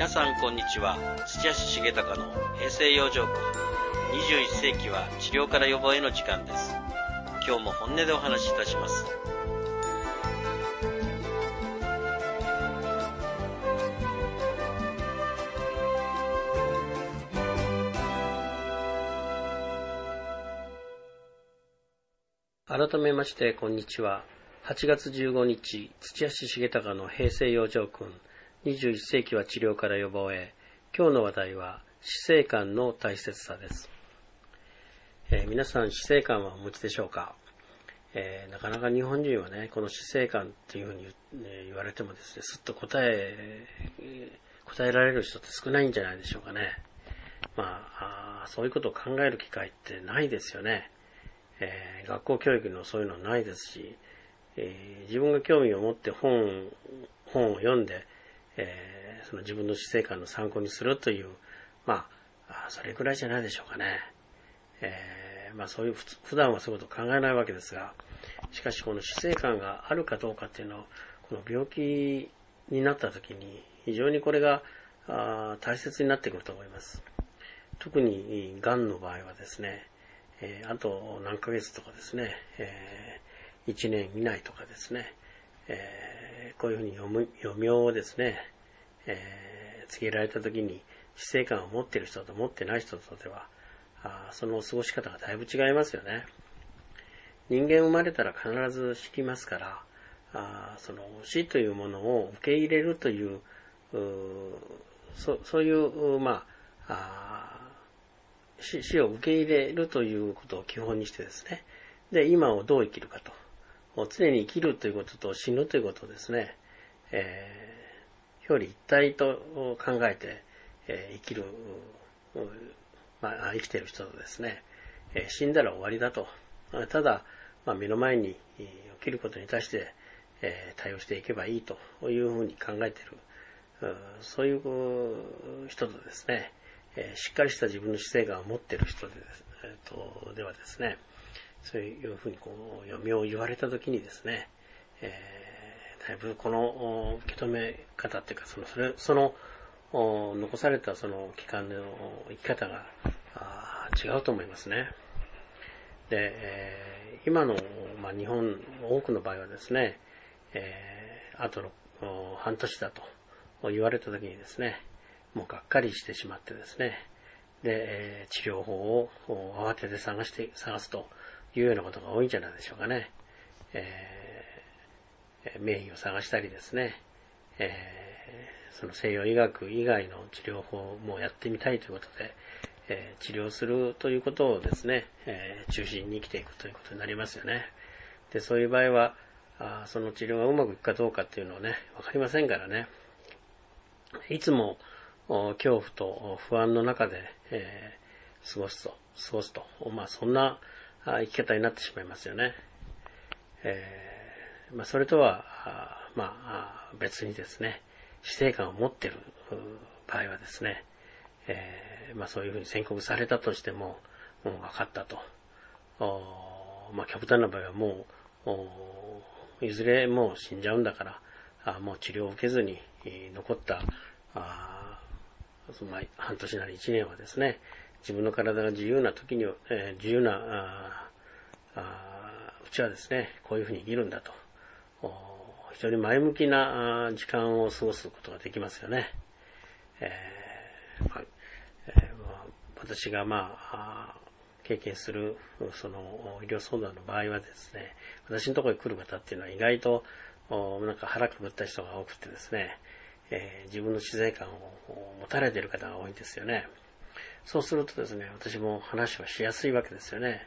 皆さんこんにちは。土屋重隆の平成養生訓21世紀は治療から予防への時間です。今日も本音でお話しいたします。改めましてこんにちは。8月15日、土屋重隆の平成養生訓21世紀は治療から予防へ。今日の話題は死生観の大切さです。皆さん死生観はお持ちでしょうか？なかなか日本人はね、この死生観っていうふうに言われてもですね、すっと答えられる人って少ないんじゃないでしょうかね。そういうことを考える機会ってないですよね。学校教育のそういうのないですし、自分が興味を持って本を読んで、その自分の死生観の参考にするという、それくらいじゃないでしょうかね。そういう普段はそういうことを考えないわけですが、しかしこの死生観があるかどうかっていうのは、この病気になった時に非常にこれが大切になってくると思います。特にがんの場合はですね、あと何ヶ月とかですね、1年以内とかですね、こういうふうに余命をですね、告げられたときに死生観を持っている人と持ってない人とではその過ごし方がだいぶ違いますよね。人間生まれたら必ず死にますから、その死というものを受け入れるというそういう死を受け入れるということを基本にしてですね、で今をどう生きるかと、常に生きるということと死ぬということをですね、表裏一体と考えて、生きている人とですね、死んだら終わりだと、ただ、目の前に起きることに対して、対応していけばいいというふうに考えている、そういう人とですね、しっかりした自分の死生観を持っている人ではですね、そういうふうに余命を言われたときにですね、だいぶこの受け止め方っていうか、その残されたその期間での生き方が違うと思いますね。で、今の、日本多くの場合はですね、あと半年だと言われたときにですね、もうがっかりしてしまってですね、で、治療法を慌てて探すというようなことが多いんじゃないでしょうかね。名医を探したりですね、その西洋医学以外の治療法もやってみたいということで、治療するということをですね、中心に生きていくということになりますよね。で、そういう場合はその治療がうまくいくかどうかっていうのはね、わかりませんからね。いつも恐怖と不安の中で、過ごすと、そんな生き方になってしまいますよね。それとは別にですね、死生観を持っている場合はですね、そういうふうに宣告されたとしても、もう分かったと。極端な場合はもういずれもう死んじゃうんだから、もう治療を受けずに残った半年なり1年はですね、自分の体が自由な時に自由なうちはですね、こういうふうに生きるんだと、非常に前向きな時間を過ごすことができますよね。私が経験するその医療相談の場合はですね、私のところに来る方っていうのは意外と腹くくった人が多くてですね、自分の死生観を持たれている方が多いんですよね。そうするとですね、私も話はしやすいわけですよね。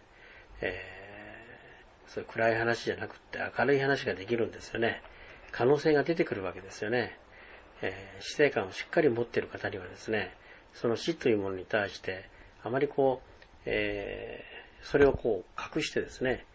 そういう暗い話じゃなくって明るい話ができるんですよね。可能性が出てくるわけですよね。死生観をしっかり持っている方にはですね、その死というものに対してあまりそれを隠してですね、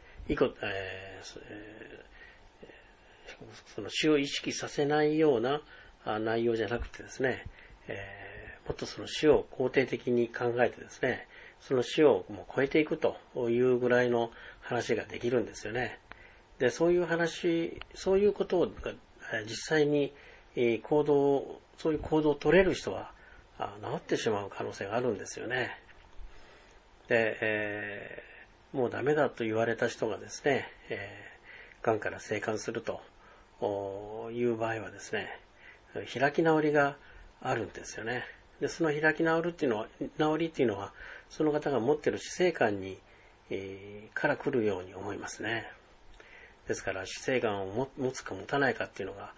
その死を意識させないような内容じゃなくてですね、もっとその死を肯定的に考えてですね、その死をもう超えていくというぐらいの話ができるんですよね。で、そういうことが実際にそういう行動を取れる人は治ってしまう可能性があるんですよね。で、もうダメだと言われた人がですね、癌から生還するという場合はですね、開き直りがあるんですよね。で、その開き直りっていうのは、その方が持っている死生観から来るように思いますね。ですから、死生観を持つか持たないかっていうのが、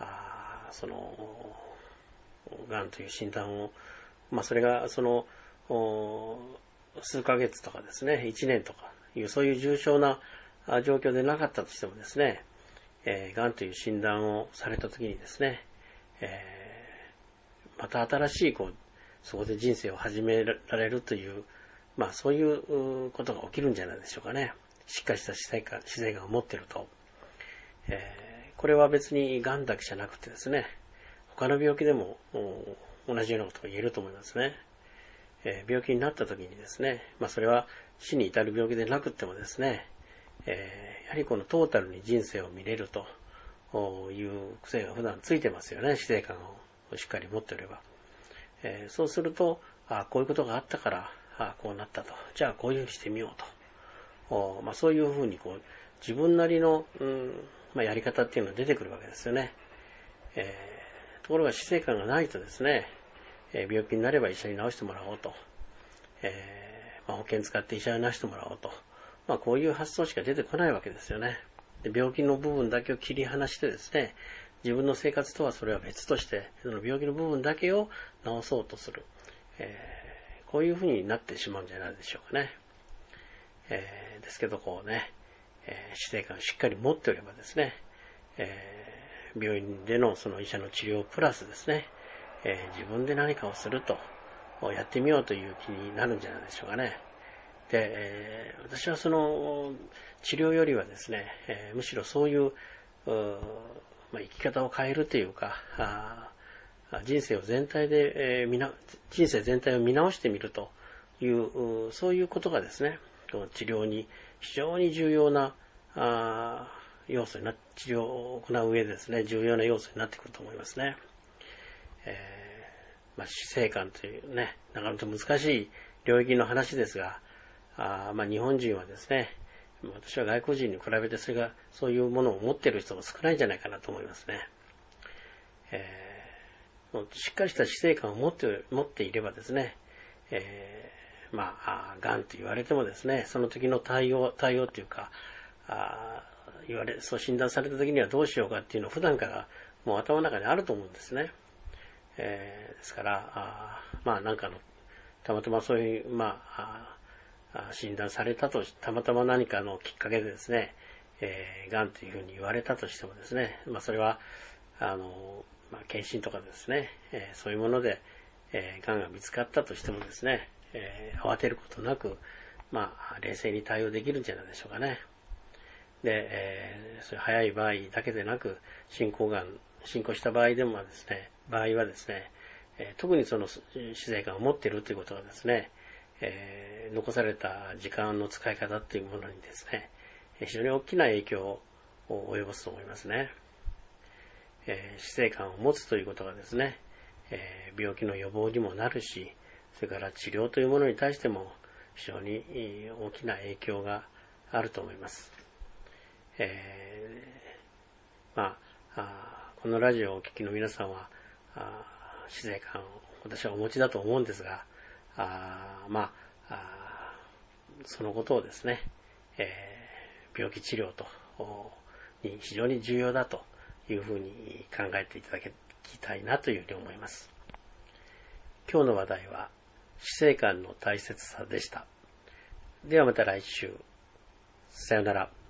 癌という診断を、それが数ヶ月とかですね、1年とかそういう重症な状況でなかったとしてもですね、癌という診断をされたときにですね、また新しいそこで人生を始められるという、そういうことが起きるんじゃないでしょうかね。しっかりした死生観を持っていると。これは別に癌だけじゃなくてですね、他の病気でも同じようなことが言えると思いますね。病気になった時にですね、それは死に至る病気でなくてもですね、やはりこのトータルに人生を見れるという癖が普段ついてますよね。死生観をしっかり持っておれば。そうすると、こういうことがあったから、こうなったと。じゃあこういうふうにしてみようと。そういうふうに自分なりの、やり方っていうのが出てくるわけですよね。ところが死生観がないとですね、病気になれば医者に治してもらおうと。保険使って医者に治してもらおうと。こういう発想しか出てこないわけですよね。で、病気の部分だけを切り離してですね、自分の生活とはそれは別として、その病気の部分だけを治そうとする。こういうふうになってしまうんじゃないでしょうかね。ですけど死生観をしっかり持っておればですね、病院でのその医者の治療プラスですね、自分で何かをすると、やってみようという気になるんじゃないでしょうかね。で、私はその治療よりはですね、むしろそういう生き方を変えるというか、人生全体を見直してみるという、そういうことがですね、治療に非常に重要な要素に治療を行う上でですね、重要な要素になってくると思いますね。死生観というね、なかなか難しい領域の話ですが、日本人はですね、私は外国人に比べてそういうものを持っている人が少ないんじゃないかなと思いますね。しっかりした死生観を持っていればですね、癌と言われてもですね、その時の対応というか、そう診断された時にはどうしようかっていうのを普段からもう頭の中にあると思うんですね。ですから、たまたまそういう、診断されたとたまたま何かのきっかけでですね、癌というふうに言われたとしてもですね、それは検診とかですね、そういうもので、癌が見つかったとしてもですね、慌てることなく、冷静に対応できるんじゃないでしょうかね。で、そういう早い場合だけでなく、進行した場合はですね、特にその死生観を持っているということがですね、残された時間の使い方というものにですね、非常に大きな影響を及ぼすと思いますね。死生観を持つということがですね、病気の予防にもなるし、それから治療というものに対しても非常に大きな影響があると思います。このラジオをお聞きの皆さんは死生観を私はお持ちだと思うんですが、そのことをですね、病気治療に非常に重要だというふうに考えていただきたいなというふうに思います。今日の話題は死生観の大切さでした。ではまた来週。さようなら。